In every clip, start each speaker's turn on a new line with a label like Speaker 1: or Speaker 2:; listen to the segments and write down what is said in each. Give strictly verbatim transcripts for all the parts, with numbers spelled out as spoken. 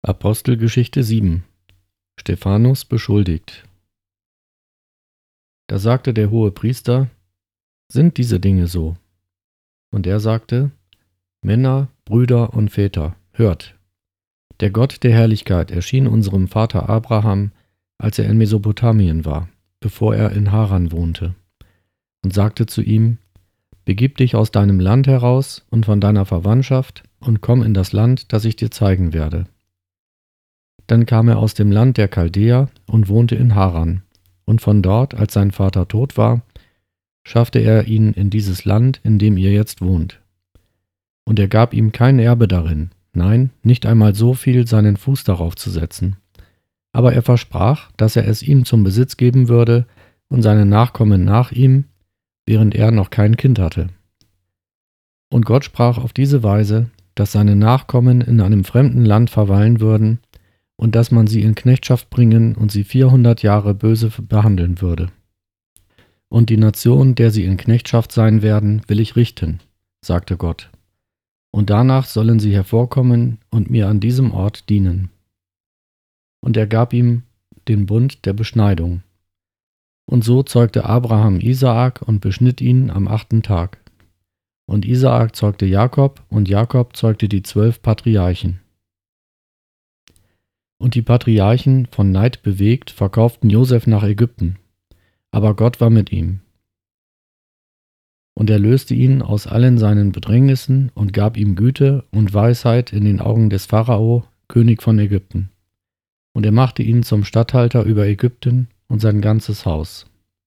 Speaker 1: Apostelgeschichte sieben. Stephanus beschuldigt. Da sagte der Hohepriester: Sind diese Dinge so? Und er sagte: Männer, Brüder und Väter, hört! Der Gott der Herrlichkeit erschien unserem Vater Abraham, als er in Mesopotamien war, bevor er in Haran wohnte, und sagte zu ihm: Begib dich aus deinem Land heraus und von deiner Verwandtschaft und komm in das Land, das ich dir zeigen werde. Dann kam er aus dem Land der Chaldäer und wohnte in Haran, und von dort, als sein Vater tot war, schaffte er ihn in dieses Land, in dem ihr jetzt wohnt. Und er gab ihm kein Erbe darin, nein, nicht einmal so viel, seinen Fuß darauf zu setzen. Aber er versprach, dass er es ihm zum Besitz geben würde und seine Nachkommen nach ihm, während er noch kein Kind hatte. Und Gott sprach auf diese Weise, dass seine Nachkommen in einem fremden Land verweilen würden und dass man sie in Knechtschaft bringen und sie vierhundert Jahre böse behandeln würde. Und die Nation, der sie in Knechtschaft sein werden, will ich richten, sagte Gott. Und danach sollen sie hervorkommen und mir an diesem Ort dienen. Und er gab ihm den Bund der Beschneidung. Und so zeugte Abraham Isaak und beschnitt ihn am achten Tag. Und Isaak zeugte Jakob, und Jakob zeugte die zwölf Patriarchen. Und die Patriarchen, von Neid bewegt, verkauften Josef nach Ägypten. Aber Gott war mit ihm. Und er löste ihn aus allen seinen Bedrängnissen und gab ihm Güte und Weisheit in den Augen des Pharao, König von Ägypten. Und er machte ihn zum Statthalter über Ägypten und sein ganzes Haus.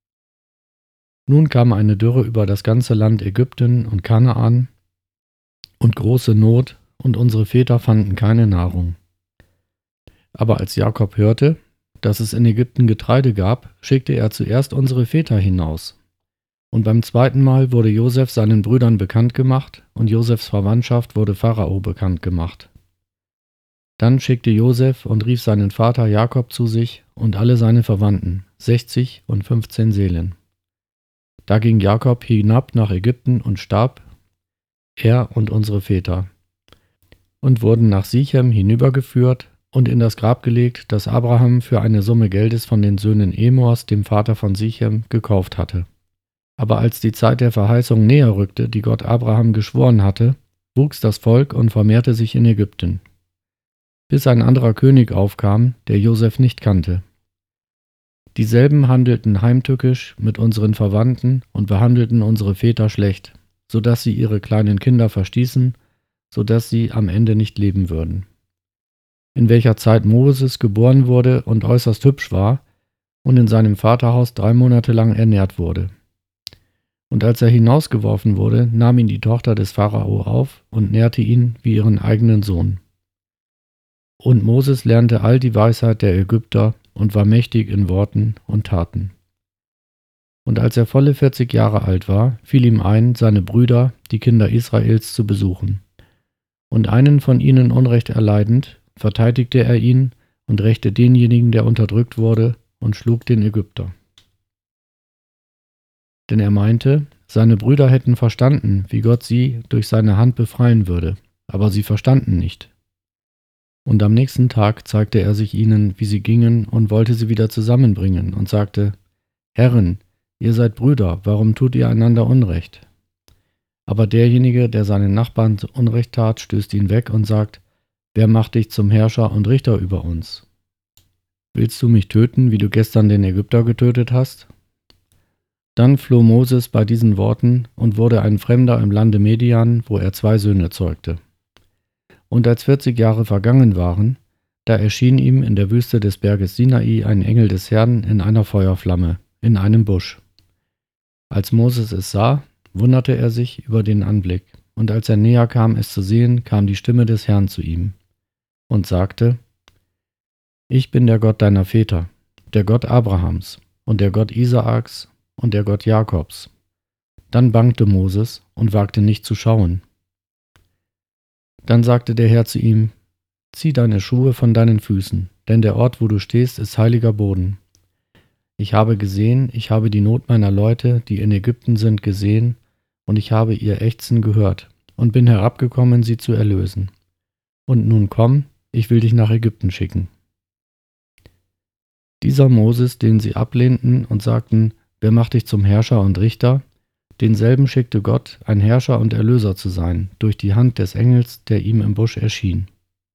Speaker 1: Nun kam eine Dürre über das ganze Land Ägypten und Kanaan und große Not, und unsere Väter fanden keine Nahrung. Aber als Jakob hörte, dass es in Ägypten Getreide gab, schickte er zuerst unsere Väter hinaus. Und beim zweiten Mal wurde Josef seinen Brüdern bekannt gemacht, und Josefs Verwandtschaft wurde Pharao bekannt gemacht. Dann schickte Josef und rief seinen Vater Jakob zu sich und alle seine Verwandten, sechzig und fünfzehn Seelen. Da ging Jakob hinab nach Ägypten und starb, er und unsere Väter, und wurden nach Sichem hinübergeführt und in das Grab gelegt, das Abraham für eine Summe Geldes von den Söhnen Emors, dem Vater von Sichem, gekauft hatte. Aber als die Zeit der Verheißung näher rückte, die Gott Abraham geschworen hatte, wuchs das Volk und vermehrte sich in Ägypten, bis ein anderer König aufkam, der Josef nicht kannte. Dieselben handelten heimtückisch mit unseren Verwandten und behandelten unsere Väter schlecht, so dass sie ihre kleinen Kinder verstießen, so dass sie am Ende nicht leben würden. In welcher Zeit Moses geboren wurde und äußerst hübsch war und in seinem Vaterhaus drei Monate lang ernährt wurde. Und als er hinausgeworfen wurde, nahm ihn die Tochter des Pharao auf und nährte ihn wie ihren eigenen Sohn. Und Moses lernte all die Weisheit der Ägypter und war mächtig in Worten und Taten. Und als er volle vierzig Jahre alt war, fiel ihm ein, seine Brüder, die Kinder Israels, zu besuchen. Und einen von ihnen Unrecht erleidend, verteidigte er ihn und rächte denjenigen, der unterdrückt wurde, und schlug den Ägypter. Denn er meinte, seine Brüder hätten verstanden, wie Gott sie durch seine Hand befreien würde, aber sie verstanden nicht. Und am nächsten Tag zeigte er sich ihnen, wie sie gingen, und wollte sie wieder zusammenbringen, und sagte: Herren, ihr seid Brüder, warum tut ihr einander Unrecht? Aber derjenige, der seinen Nachbarn Unrecht tat, stößt ihn weg und sagt: Wer macht dich zum Herrscher und Richter über uns? Willst du mich töten, wie du gestern den Ägypter getötet hast? Dann floh Moses bei diesen Worten und wurde ein Fremder im Lande Median, wo er zwei Söhne zeugte. Und als vierzig Jahre vergangen waren, da erschien ihm in der Wüste des Berges Sinai ein Engel des Herrn in einer Feuerflamme, in einem Busch. Als Moses es sah, wunderte er sich über den Anblick, und als er näher kam, es zu sehen, kam die Stimme des Herrn zu ihm und sagte: Ich bin der Gott deiner Väter, der Gott Abrahams und der Gott Isaaks und der Gott Jakobs. Dann bangte Moses und wagte nicht zu schauen. Dann sagte der Herr zu ihm: Zieh deine Schuhe von deinen Füßen, denn der Ort, wo du stehst, ist heiliger Boden. Ich habe gesehen, ich habe die Not meiner Leute, die in Ägypten sind, gesehen, und ich habe ihr Ächzen gehört und bin herabgekommen, sie zu erlösen. Und nun komm, ich will dich nach Ägypten schicken. Dieser Moses, den sie ablehnten und sagten, wer macht dich zum Herrscher und Richter? Denselben schickte Gott, ein Herrscher und Erlöser zu sein, durch die Hand des Engels, der ihm im Busch erschien.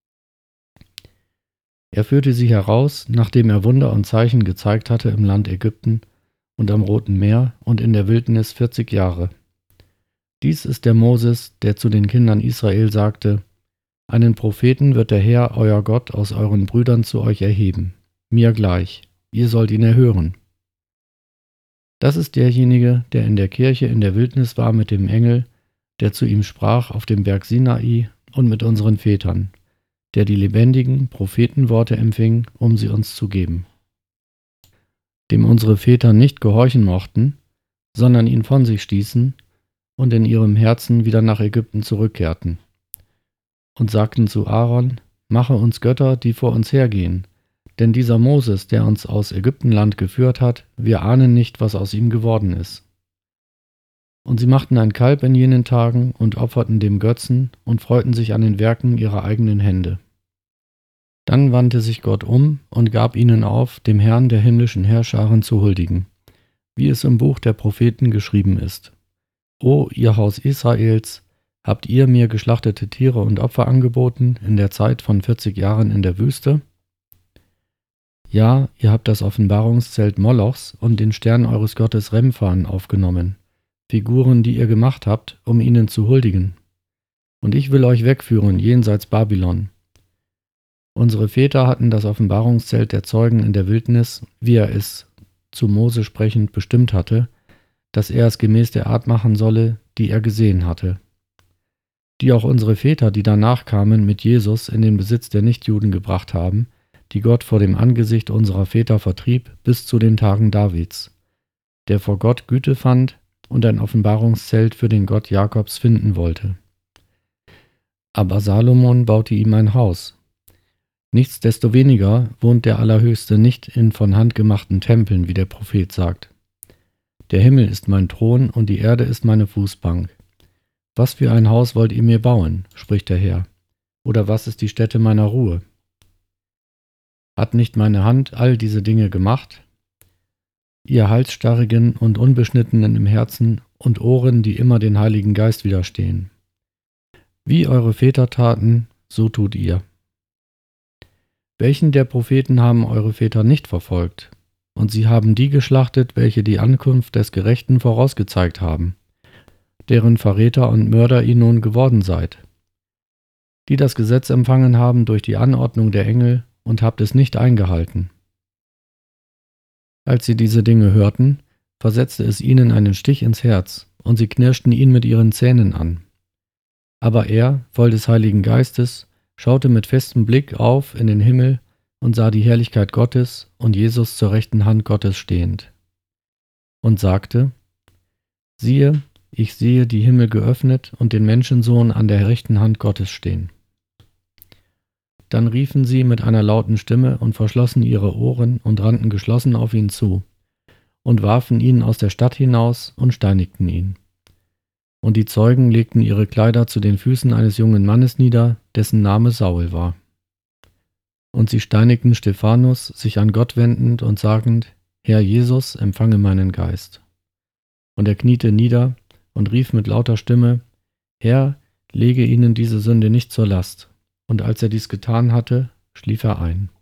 Speaker 1: Er führte sie heraus, nachdem er Wunder und Zeichen gezeigt hatte im Land Ägypten und am Roten Meer und in der Wildnis vierzig Jahre. Dies ist der Moses, der zu den Kindern Israel sagte, einen Propheten wird der Herr, euer Gott, aus euren Brüdern zu euch erheben, mir gleich, ihr sollt ihn erhören. Das ist derjenige, der in der Kirche in der Wildnis war mit dem Engel, der zu ihm sprach auf dem Berg Sinai und mit unseren Vätern, der die lebendigen Prophetenworte empfing, um sie uns zu geben. Dem unsere Väter nicht gehorchen mochten, sondern ihn von sich stießen und in ihrem Herzen wieder nach Ägypten zurückkehrten und sagten zu Aaron, mache uns Götter, die vor uns hergehen, denn dieser Moses, der uns aus Ägyptenland geführt hat, wir ahnen nicht, was aus ihm geworden ist. Und sie machten ein Kalb in jenen Tagen und opferten dem Götzen und freuten sich an den Werken ihrer eigenen Hände. Dann wandte sich Gott um und gab ihnen auf, dem Herrn der himmlischen Heerscharen zu huldigen, wie es im Buch der Propheten geschrieben ist. O ihr Haus Israels, habt ihr mir geschlachtete Tiere und Opfer angeboten in der Zeit von vierzig Jahren in der Wüste? Ja, ihr habt das Offenbarungszelt Molochs und den Stern eures Gottes Remphan aufgenommen, Figuren, die ihr gemacht habt, um ihnen zu huldigen. Und ich will euch wegführen jenseits Babylon. Unsere Väter hatten das Offenbarungszelt der Zeugen in der Wildnis, wie er es zu Mose sprechend bestimmt hatte, dass er es gemäß der Art machen solle, die er gesehen hatte. Die auch unsere Väter, die danach kamen, mit Jesus in den Besitz der Nichtjuden gebracht haben, die Gott vor dem Angesicht unserer Väter vertrieb, bis zu den Tagen Davids, der vor Gott Güte fand und ein Offenbarungszelt für den Gott Jakobs finden wollte. Aber Salomon baute ihm ein Haus. Nichtsdestoweniger wohnt der Allerhöchste nicht in von Hand gemachten Tempeln, wie der Prophet sagt. Der Himmel ist mein Thron und die Erde ist meine Fußbank. Was für ein Haus wollt ihr mir bauen, spricht der Herr, oder was ist die Stätte meiner Ruhe? Hat nicht meine Hand all diese Dinge gemacht? Ihr Halsstarrigen und Unbeschnittenen im Herzen und Ohren, die immer den Heiligen Geist widerstehen. Wie eure Väter taten, so tut ihr. Welchen der Propheten haben eure Väter nicht verfolgt? Und sie haben die geschlachtet, welche die Ankunft des Gerechten vorausgezeigt haben, deren Verräter und Mörder ihr nun geworden seid, die das Gesetz empfangen haben durch die Anordnung der Engel und habt es nicht eingehalten. Als sie diese Dinge hörten, versetzte es ihnen einen Stich ins Herz, und sie knirschten ihn mit ihren Zähnen an. Aber er, voll des Heiligen Geistes, schaute mit festem Blick auf in den Himmel und sah die Herrlichkeit Gottes und Jesus zur rechten Hand Gottes stehend. Und sagte, siehe, ich sehe die Himmel geöffnet und den Menschensohn an der rechten Hand Gottes stehen. Dann riefen sie mit einer lauten Stimme und verschlossen ihre Ohren und rannten geschlossen auf ihn zu und warfen ihn aus der Stadt hinaus und steinigten ihn. Und die Zeugen legten ihre Kleider zu den Füßen eines jungen Mannes nieder, dessen Name Saul war. Und sie steinigten Stephanus, sich an Gott wendend und sagend, Herr Jesus, empfange meinen Geist. Und er kniete nieder und rief mit lauter Stimme, Herr, lege ihnen diese Sünde nicht zur Last. Und als er dies getan hatte, schlief er ein.